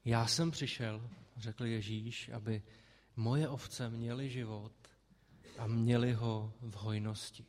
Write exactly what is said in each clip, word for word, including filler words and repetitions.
Já jsem přišel, řekl Ježíš, aby moje ovce měly život a měly ho v hojnosti.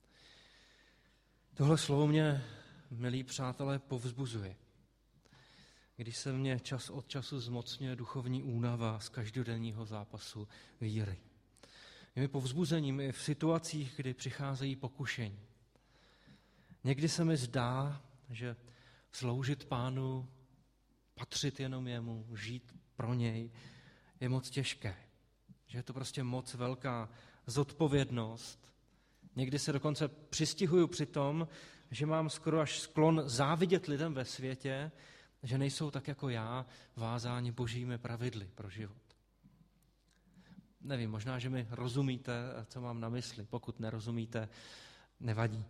Tohle slovo mě, milí přátelé, povzbuzuje. Když se mě čas od času zmocňuje duchovní únava z každodenního zápasu víry. Je mi povzbuzením i v situacích, kdy přicházejí pokušení. Někdy se mi zdá, že sloužit Pánu, patřit jenom jemu, žít pro něj, je moc těžké. Že je to prostě moc velká zodpovědnost. Někdy se dokonce přistihuju při tom, že mám skoro až sklon závidět lidem ve světě, že nejsou tak jako já vázáni božími pravidly pro život. Nevím, možná, že mi rozumíte, co mám na mysli. Pokud nerozumíte, nevadí.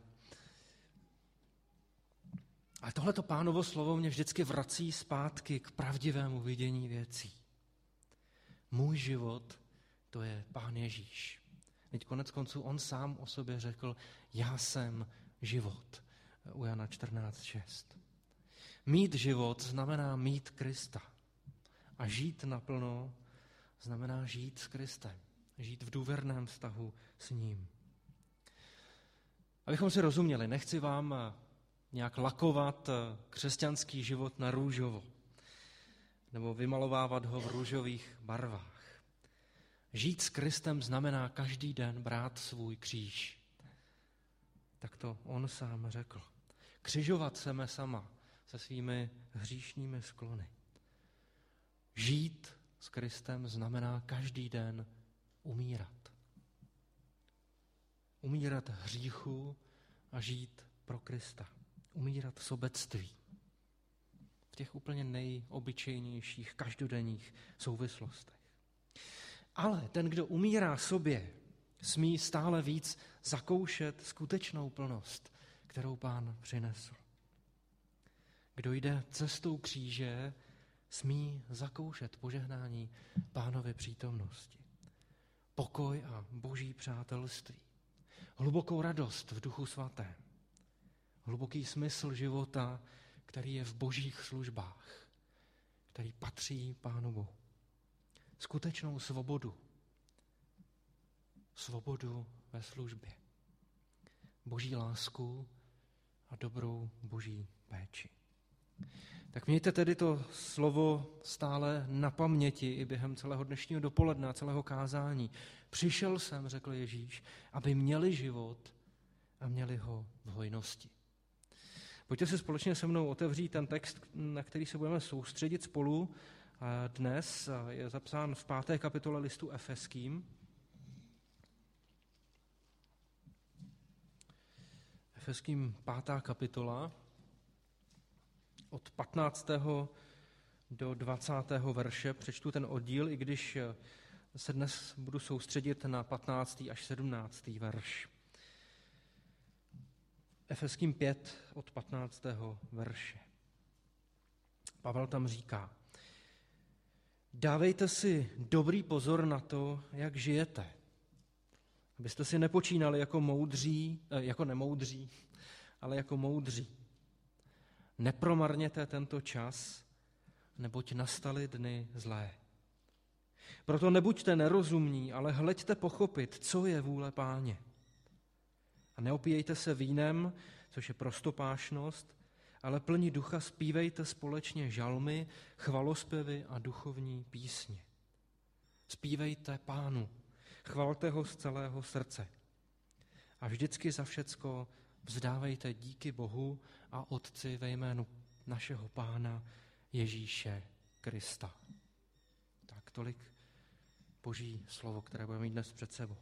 Ale tohleto Pánovo slovo mě vždycky vrací zpátky k pravdivému vidění věcí. Můj život, to je Pán Ježíš. Teď konec konců on sám o sobě řekl, já jsem život. U Jana čtrnáct šest. Mít život znamená mít Krista. A žít naplno znamená žít s Kristem. Žít v důvěrném vztahu s ním. Abychom si rozuměli, nechci vám nějak lakovat křesťanský život na růžovo. Nebo vymalovávat ho v růžových barvách. Žít s Kristem znamená každý den brát svůj kříž. Tak to on sám řekl. Křižovat sebe sama se svými hříšnými sklony. Žít s Kristem znamená každý den umírat. Umírat hříchu a žít pro Krista. Umírat sobectví. V těch úplně nejobyčejnějších každodenních souvislostech. Ale ten, kdo umírá sobě, smí stále víc zakoušet skutečnou plnost, kterou Pán přinesl. Kdo jde cestou kříže, smí zakoušet požehnání Pánovy přítomnosti. Pokoj a boží přátelství. Hlubokou radost v Duchu svatém. Hluboký smysl života, který je v božích službách, který patří Pánu Bohu. Skutečnou svobodu. Svobodu ve službě. Boží lásku a dobrou boží péči. Tak mějte tedy to slovo stále na paměti i během celého dnešního dopoledne a celého kázání. Přišel jsem, řekl Ježíš, aby měli život a měli ho v hojnosti. Pojďte si společně se mnou otevřít ten text, na který se budeme soustředit spolu dnes. Je zapsán v páté kapitole listu Efeským. Efeským pátá kapitola od patnáctého do dvacátého verše. Přečtu ten oddíl, i když se dnes budu soustředit na patnáctý až sedmnáctý verš. Efeským pět od patnáctého verše. Pavel tam říká: Dávejte si dobrý pozor na to, jak žijete, abyste si nepočínali jako moudří, jako nemoudří, ale jako moudří. Nepromarněte tento čas, neboť nastaly dny zlé. Proto nebuďte nerozumní, ale hleďte pochopit, co je vůle Páně. A neopíjejte se vínem, což je prostopášnost, ale plní ducha zpívejte společně žalmy, chvalospěvy a duchovní písně. Zpívejte Pánu, chvalte ho z celého srdce. A vždycky za všecko vzdávejte díky Bohu a Otci ve jménu našeho Pána Ježíše Krista. Tak tolik Boží slovo, které budeme mít dnes před sebou.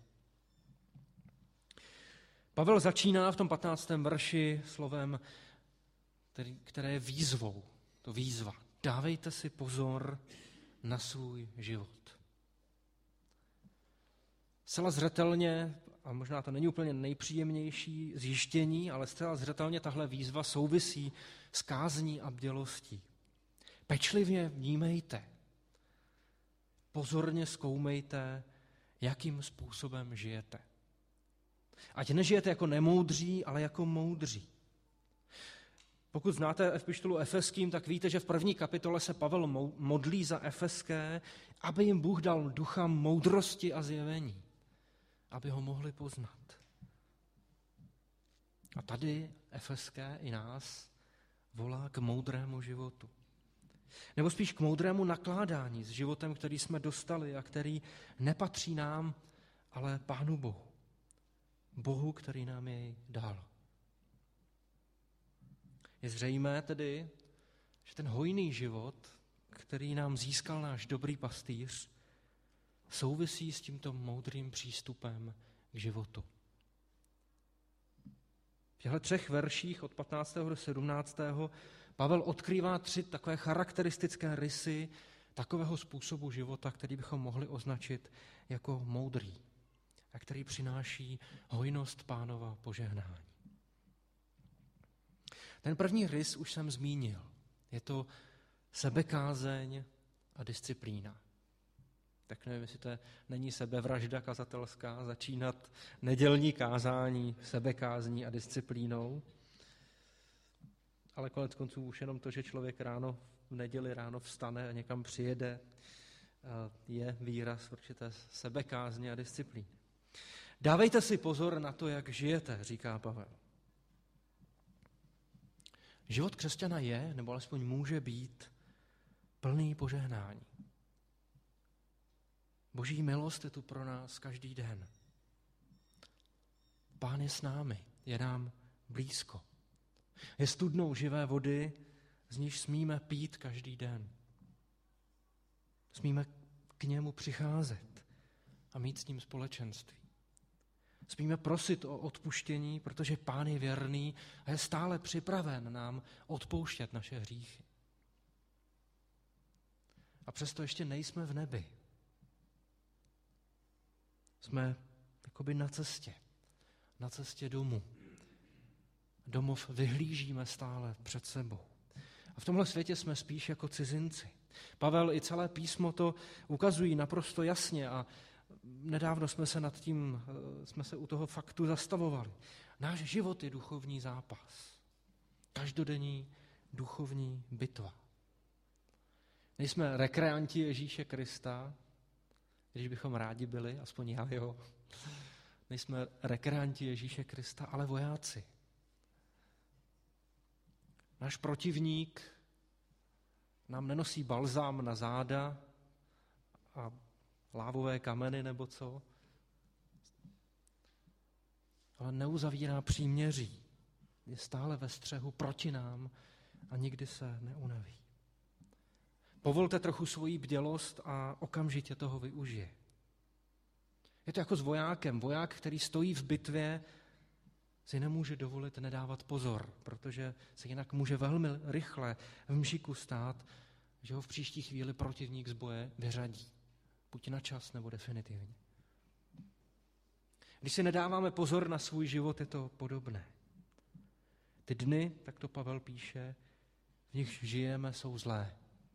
Pavel začíná v tom patnáctém verši slovem, který, které je výzvou. To výzva. Dávejte si pozor na svůj život. Zcela zřetelně, a možná to není úplně nejpříjemnější zjištění, ale zcela zřetelně tahle výzva souvisí s kázní a bdělostí. Pečlivě vnímejte, pozorně zkoumejte, jakým způsobem žijete. Ať nežijete jako nemoudří, ale jako moudří. Pokud znáte epištolu Efeským, tak víte, že v první kapitole se Pavel modlí za Efeské, aby jim Bůh dal ducha moudrosti a zjevení, aby ho mohli poznat. A tady Efeské i nás volá k moudrému životu. Nebo spíš k moudrému nakládání s životem, který jsme dostali a který nepatří nám, ale Pánu Bohu. Bohu, který nám jej dal. Je zřejmé tedy, že ten hojný život, který nám získal náš dobrý pastýř, souvisí s tímto moudrým přístupem k životu. V těchto třech verších od patnáctého do sedmnáctého Pavel odkrývá tři takové charakteristické rysy takového způsobu života, který bychom mohli označit jako moudrý a který přináší hojnost Pánova požehnání. Ten první rys už jsem zmínil. Je to sebekázeň a disciplína. Tak nevím, jestli to není sebevražda kazatelská, začínat nedělní kázání sebekázní a disciplínou. Ale konec konců už jenom to, že člověk ráno v neděli ráno vstane a někam přijede, je výraz určité sebekázně a disciplíny. Dávejte si pozor na to, jak žijete, říká Pavel. Život křesťana je, nebo alespoň může být, plný požehnání. Boží milost je tu pro nás každý den. Pán je s námi, je nám blízko. Je studnou živé vody, z níž smíme pít každý den. Smíme k němu přicházet a mít s ním společenství. Smíme prosit o odpuštění, protože Pán je věrný a je stále připraven nám odpouštět naše hříchy. A přesto ještě nejsme v nebi. Jsme jakoby na cestě, na cestě domů. Domov vyhlížíme stále před sebou. A v tomhle světě jsme spíš jako cizinci. Pavel i celé písmo to ukazují naprosto jasně a nedávno jsme se nad tím, jsme se u toho faktu zastavovali. Náš život je duchovní zápas. Každodenní duchovní bitva. Nejsme rekreanti Ježíše Krista, když bychom rádi byli, aspoň já, jo. Nejsme rekreanti Ježíše Krista, ale vojáci. Náš protivník nám nenosí balzám na záda a lávové kameny nebo co, ale neuzavírá příměří. Je stále ve střehu proti nám a nikdy se neunaví. Povolte trochu svoji bdělost a okamžitě toho využije. Je to jako s vojákem. Voják, který stojí v bitvě, si nemůže dovolit nedávat pozor, protože se jinak může velmi rychle v mžiku stát, že ho v příští chvíli protivník z boje vyřadí. Buď na čas, nebo definitivně. Když si nedáváme pozor na svůj život, je to podobné. Ty dny, tak to Pavel píše, v nich žijeme, jsou zlé.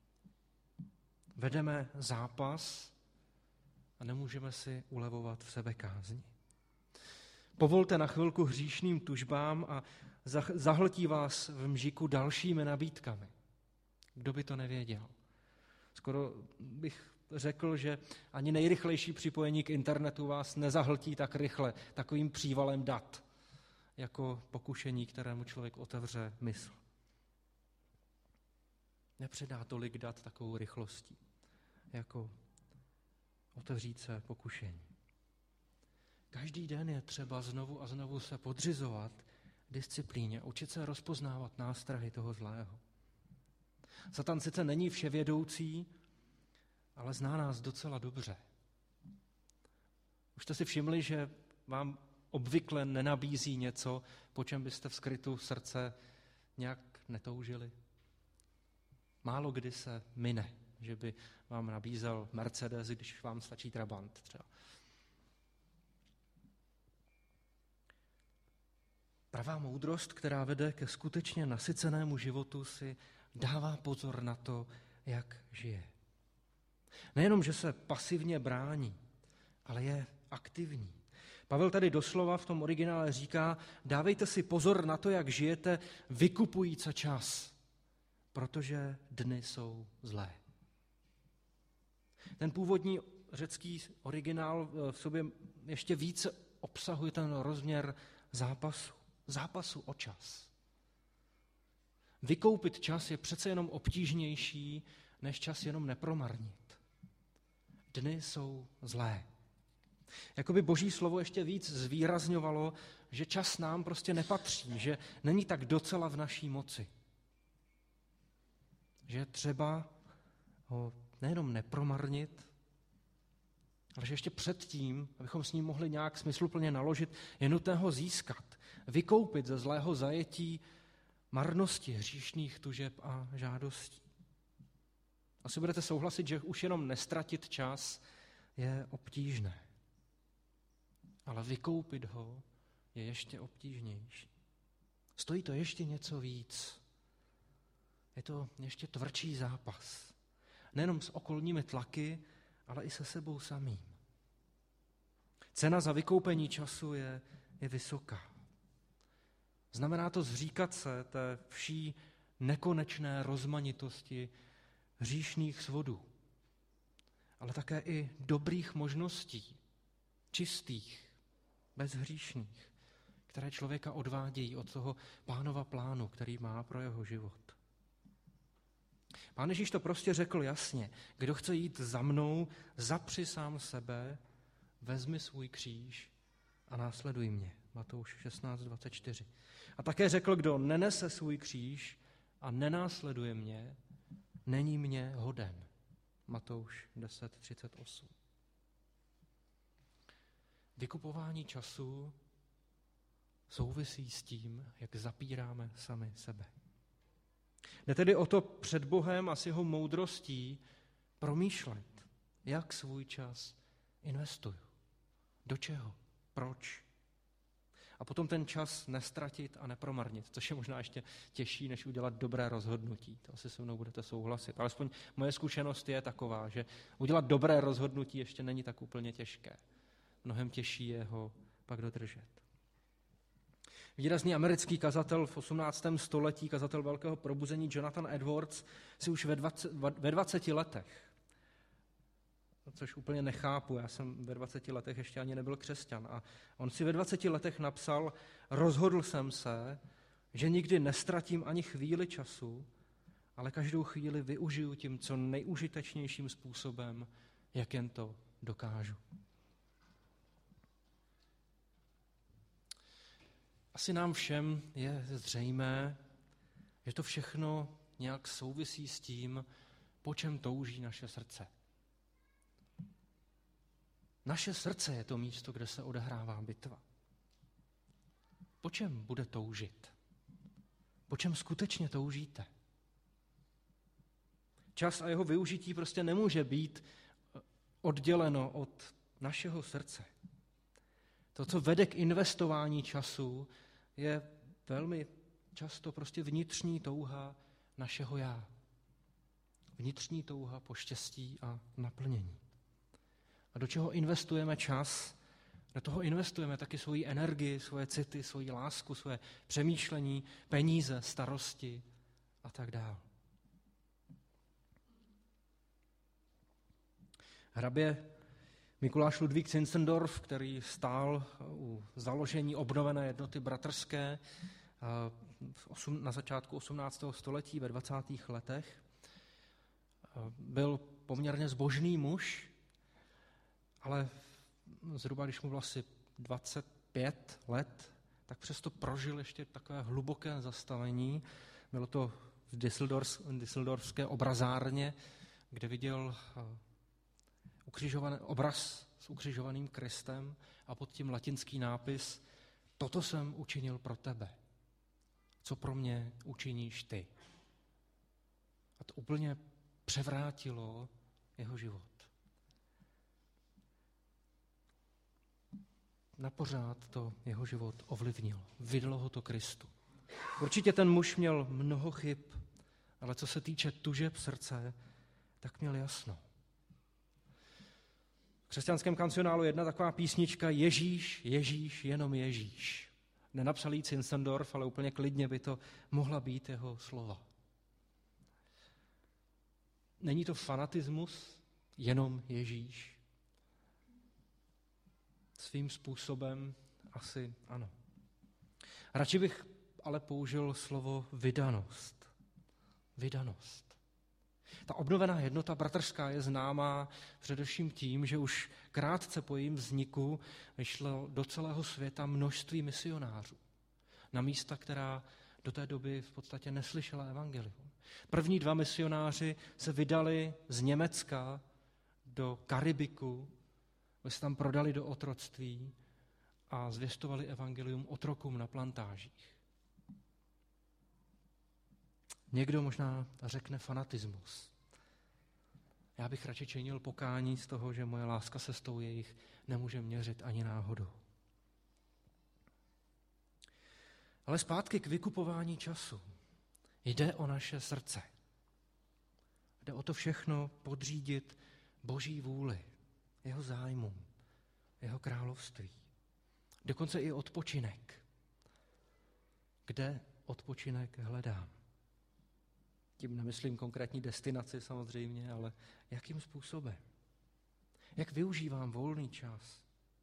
Vedeme zápas a nemůžeme si ulevovat v sebekázni. Povolte na chvilku hříšným tužbám a zahltí vás v mžiku dalšími nabídkami. Kdo by to nevěděl? Skoro bych řekl, že ani nejrychlejší připojení k internetu vás nezahltí tak rychle, takovým přívalem dat, jako pokušení, kterému člověk otevře mysl. Nepředá tolik dat takovou rychlostí, jako otevřít se pokušení. Každý den je třeba znovu a znovu se podřizovat disciplíně, učit se rozpoznávat nástrahy toho zlého. Satan sice není vševědoucí, ale zná nás docela dobře. Už jste si všimli, že vám obvykle nenabízí něco, po čem byste v skrytu srdce nějak netoužili? Málo kdy se mine, že by vám nabízel Mercedes, když vám stačí Trabant třeba. Pravá moudrost, která vede ke skutečně nasycenému životu, si dává pozor na to, jak žije. Nejenom, že se pasivně brání, ale je aktivní. Pavel tady doslova v tom originále říká, dávejte si pozor na to, jak žijete, vykupujíce čas, protože dny jsou zlé. Ten původní řecký originál v sobě ještě více obsahuje ten rozměr zápasu, zápasu o čas. Vykoupit čas je přece jenom obtížnější, než čas jenom nepromarnit. Dny jsou zlé. Jakoby Boží slovo ještě víc zvýrazňovalo, že čas nám prostě nepatří, že není tak docela v naší moci. Že je třeba ho nejenom nepromarnit, ale že ještě předtím, abychom s ním mohli nějak smysluplně naložit, je nutné ho získat, vykoupit ze zlého zajetí marnosti, hříšných tužeb a žádostí. Asi budete souhlasit, že už jenom nestratit čas je obtížné. Ale vykoupit ho je ještě obtížnější. Stojí to ještě něco víc. Je to ještě tvrdší zápas. Nejenom s okolními tlaky, ale i se sebou samým. Cena za vykoupení času je, je vysoká. Znamená to zříkat se té vší nekonečné rozmanitosti hříšných svodů, ale také i dobrých možností, čistých, bezhříšných, které člověka odvádějí od toho Pánova plánu, který má pro jeho život. Pán Ježíš to prostě řekl jasně. Kdo chce jít za mnou, zapři sám sebe, vezmi svůj kříž a následuj mě. Matouš šestnáct dvacet čtyři. A také řekl, kdo nenese svůj kříž a nenásleduje mě, není mě hoden. Matouš deset třicet osm. Vykupování času souvisí s tím, jak zapíráme sami sebe. Jde tedy o to před Bohem a s jeho moudrostí promýšlet, jak svůj čas investuju, do čeho, proč. A potom ten čas nestratit a nepromarnit, což je možná ještě těžší, než udělat dobré rozhodnutí. To asi se mnou budete souhlasit. Alespoň moje zkušenost je taková, že udělat dobré rozhodnutí ještě není tak úplně těžké. Mnohem těžší je ho pak dodržet. Výrazný americký kazatel v osmnáctém století, kazatel velkého probuzení Jonathan Edwards, si už ve, dvaceti, ve dvaceti letech, což úplně nechápu, já jsem ve dvaceti letech ještě ani nebyl křesťan, a on si ve dvaceti letech napsal, rozhodl jsem se, že nikdy nestratím ani chvíli času, ale každou chvíli využiju tím co nejužitečnějším způsobem, jak jen to dokážu. Asi nám všem je zřejmé, že to všechno nějak souvisí s tím, po čem touží naše srdce. Naše srdce je to místo, kde se odehrává bitva. Po čem bude toužit? Po čem skutečně toužíte? Čas a jeho využití prostě nemůže být odděleno od našeho srdce. To, co vede k investování času, je velmi často prostě vnitřní touha našeho já. Vnitřní touha po štěstí a naplnění. A do čeho investujeme čas, do toho investujeme taky svoji energii, svoje city, svoji lásku, svoje přemýšlení, peníze, starosti a tak dále. Hrabě Mikuláš Ludvík Zinzendorf, který stál u založení obnovené jednoty bratrské na začátku osmnáctého století, ve dvacátých letech, byl poměrně zbožný muž, ale zhruba, když mu bylo asi dvacet pět let, tak přesto prožil ještě takové hluboké zastavení. Bylo to v Düsseldorfské obrazárně, kde viděl ukřižovaný obraz s ukřižovaným Kristem a pod tím latinský nápis: Toto jsem učinil pro tebe. Co pro mě učiníš ty? A to úplně převrátilo jeho život. Napořád to jeho život ovlivnilo. Vydalo ho to Kristu. Určitě ten muž měl mnoho chyb, ale co se týče tužeb srdce, tak měl jasno. V křesťanském kancionálu je jedna taková písnička Ježíš, Ježíš, jenom Ježíš. Nenapsal jí Zinzendorf, ale úplně klidně by to mohla být jeho slova. Není to fanatismus, jenom Ježíš? Svým způsobem asi ano. Radši bych ale použil slovo vydanost. Vydanost. Ta obnovená jednota bratrská je známá především tím, že už krátce po jejím vzniku vyšlo do celého světa množství misionářů na místa, která do té doby v podstatě neslyšela evangelium. První dva misionáři se vydali z Německa do Karibiku, kde se tam prodali do otroctví a zvěstovali evangelium otrokům na plantážích. Někdo možná řekne fanatismus. Já bych radši činil pokání z toho, že moje láska se s tou jejich nemůže měřit ani náhodou. Ale zpátky k vykupování času. Jde o naše srdce. Jde o to všechno podřídit Boží vůli, jeho zájmům, jeho království. Dokonce i odpočinek. Kde odpočinek hledám? Tím nemyslím konkrétní destinaci samozřejmě, ale jakým způsobem? Jak využívám volný čas?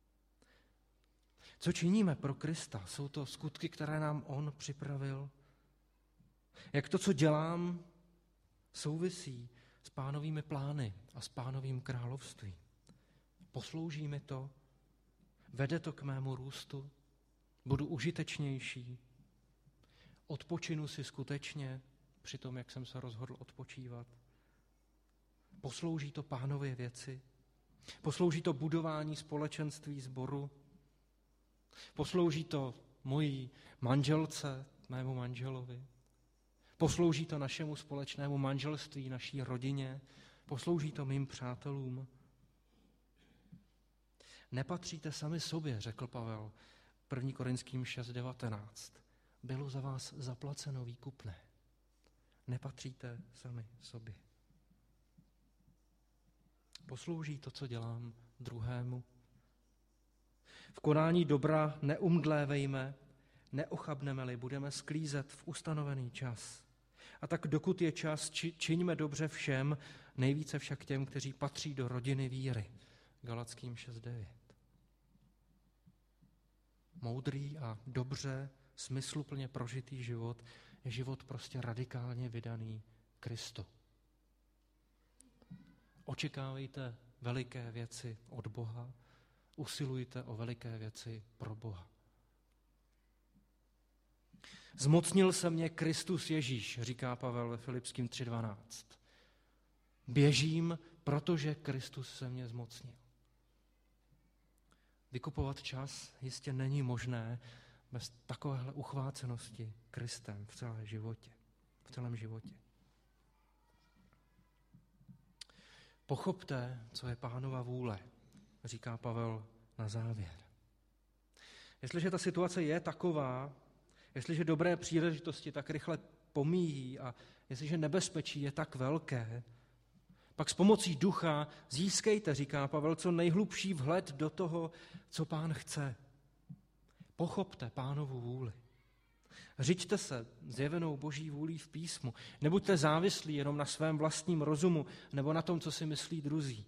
Co činíme pro Krista? Jsou to skutky, které nám on připravil? Jak to, co dělám, souvisí s Pánovými plány a s Pánovým královstvím? Poslouží mi to? Vede to k mému růstu? Budu užitečnější? Odpočinu si skutečně při tom, jak jsem se rozhodl odpočívat? Poslouží to Pánově věci? Poslouží to budování společenství sboru? Poslouží to mojí manželce, mému manželovi? Poslouží to našemu společnému manželství, naší rodině? Poslouží to mým přátelům? Nepatříte sami sobě, řekl Pavel, první Korinským šest devatenáct. Bylo za vás zaplaceno výkupné. Nepatříte sami sobě. Poslouží to, co dělám, druhému? V konání dobra neumdlévejme, neochabneme-li, budeme sklízet v ustanovený čas. A tak dokud je čas, či, čiňme dobře všem, nejvíce však těm, kteří patří do rodiny víry. Galackým šest devět. Moudrý a dobře, smysluplně prožitý život je život prostě radikálně vydaný Kristu. Očekávejte veliké věci od Boha, usilujte o veliké věci pro Boha. Zmocnil se mě Kristus Ježíš, říká Pavel ve Filipským tři dvanáct. Běžím, protože Kristus se mě zmocnil. Vykupovat čas jistě není možné bez takovéhle uchvácenosti Kristem v celém životě. V celém životě. Pochopte, co je Pánova vůle, říká Pavel na závěr. Jestliže ta situace je taková, jestliže dobré příležitosti tak rychle pomíjí a jestliže nebezpečí je tak velké, pak s pomocí ducha získejte, říká Pavel, co nejhlubší vhled do toho, co Pán chce. Pochopte Pánovu vůli. Řiďte se zjevenou Boží vůlí v písmu. Nebuďte závislí jenom na svém vlastním rozumu nebo na tom, co si myslí druzí.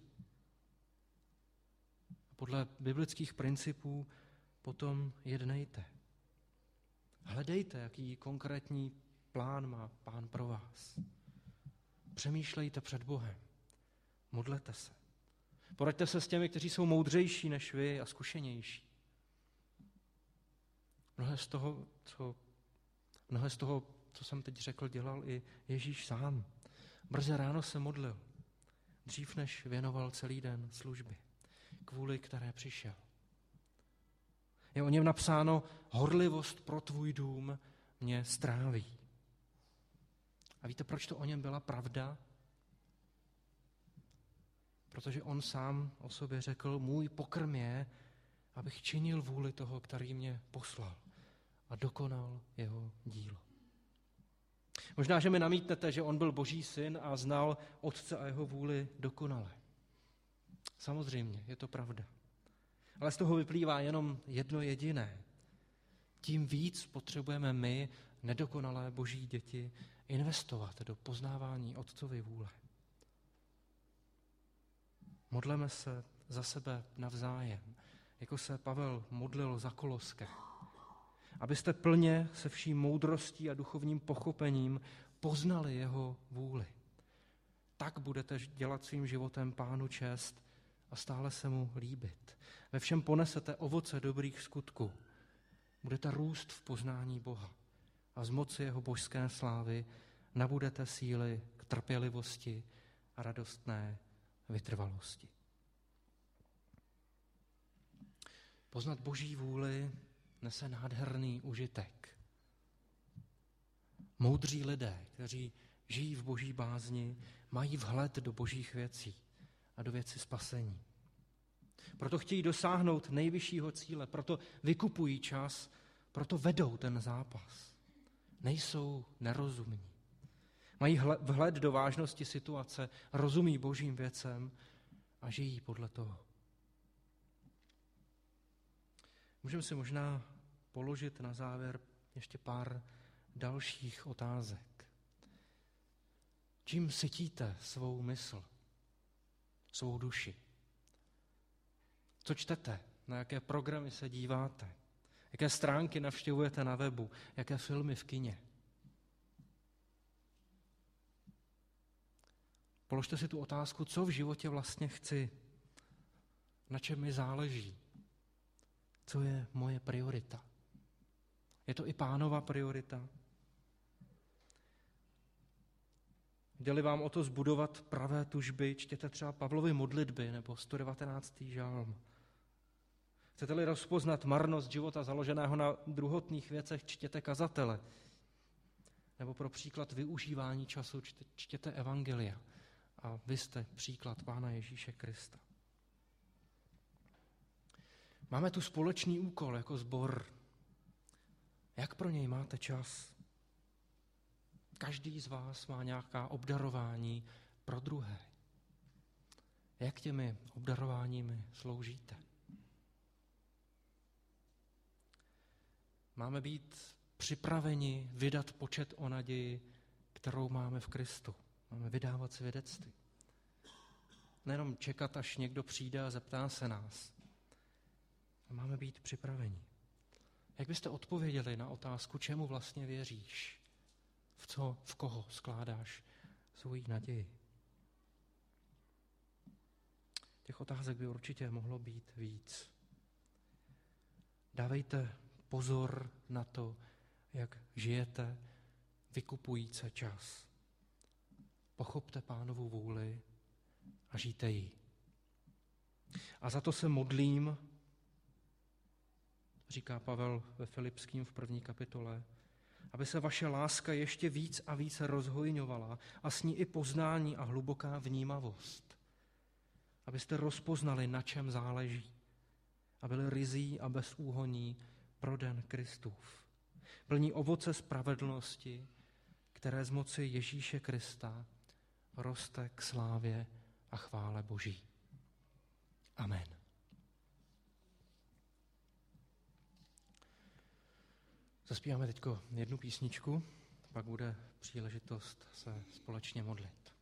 Podle biblických principů potom jednejte. Hledejte, jaký konkrétní plán má Pán pro vás. Přemýšlejte před Bohem. Modlete se. Poraďte se s těmi, kteří jsou moudřejší než vy a zkušenější. Mnohé z toho, co, mnohé z toho, co jsem teď řekl, dělal i Ježíš sám. Brze ráno se modlil, dřív než věnoval celý den služby, kvůli které přišel. Je o něm napsáno, horlivost pro tvůj dům mě stráví. A víte, proč to o něm byla pravda? Protože on sám o sobě řekl, můj pokrm je, abych činil vůli toho, který mě poslal a dokonal jeho dílo. Možná, že mi namítnete, že on byl Boží syn a znal Otce a jeho vůli dokonale. Samozřejmě, je to pravda. Ale z toho vyplývá jenom jedno jediné. Tím víc potřebujeme my, nedokonalé boží děti, investovat do poznávání Otcovy vůle. Modleme se za sebe navzájem, jako se Pavel modlil za Koloské. Abyste plně se vší moudrostí a duchovním pochopením poznali jeho vůli. Tak budete dělat svým životem Pánu čest a stále se mu líbit. Ve všem ponesete ovoce dobrých skutků. Budete růst v poznání Boha a z moci jeho božské slávy nabudete síly k trpělivosti a radostné vytrvalosti. Poznat boží vůli nese nádherný užitek. Moudří lidé, kteří žijí v boží bázni, mají vhled do božích věcí a do věci spasení. Proto chtějí dosáhnout nejvyššího cíle, proto vykupují čas, proto vedou ten zápas. Nejsou nerozumní. Mají vhled do vážnosti situace, rozumí božím věcem a žijí podle toho. Můžeme si možná položit na závěr ještě pár dalších otázek. Čím sytíte svou mysl, svou duši? Co čtete? Na jaké programy se díváte? Jaké stránky navštěvujete na webu? Jaké filmy v kině? Položte si tu otázku, co v životě vlastně chci, na čem mi záleží, co je moje priorita. Je to i Pánova priorita? Jde-li vám o to zbudovat pravé tužby, čtěte třeba Pavlovy modlitby nebo sto devatenáctý žálm. Chcete-li rozpoznat marnost života založeného na druhotných věcech, čtěte kazatele. Nebo pro příklad využívání času čtěte evangelia. A vy jste příklad Pána Ježíše Krista. Máme tu společný úkol jako sbor. Jak pro něj máte čas? Každý z vás má nějaká obdarování pro druhé. Jak těmi obdarováními sloužíte? Máme být připraveni vydat počet o naději, kterou máme v Kristu. Máme vydávat svědectví. Nejenom čekat, až někdo přijde a zeptá se nás. Máme být připraveni. Jak byste odpověděli na otázku, čemu vlastně věříš? V co, v koho skládáš svoji naději? Těch otázek by určitě mohlo být víc. Dávejte pozor na to, jak žijete, vykupujíce čas. Pochopte Pánovu vůli a žijte ji. A za to se modlím, říká Pavel ve Filipským v první kapitole, aby se vaše láska ještě víc a víc rozhojňovala a s ní i poznání a hluboká vnímavost. Abyste rozpoznali, na čem záleží a byli ryzí a bezúhonní pro den Kristův. Plní ovoce spravedlnosti, které z moci Ježíše Krista roste k slávě a chvále Boží. Amen. Zaspíváme teď jednu písničku, pak bude příležitost se společně modlit.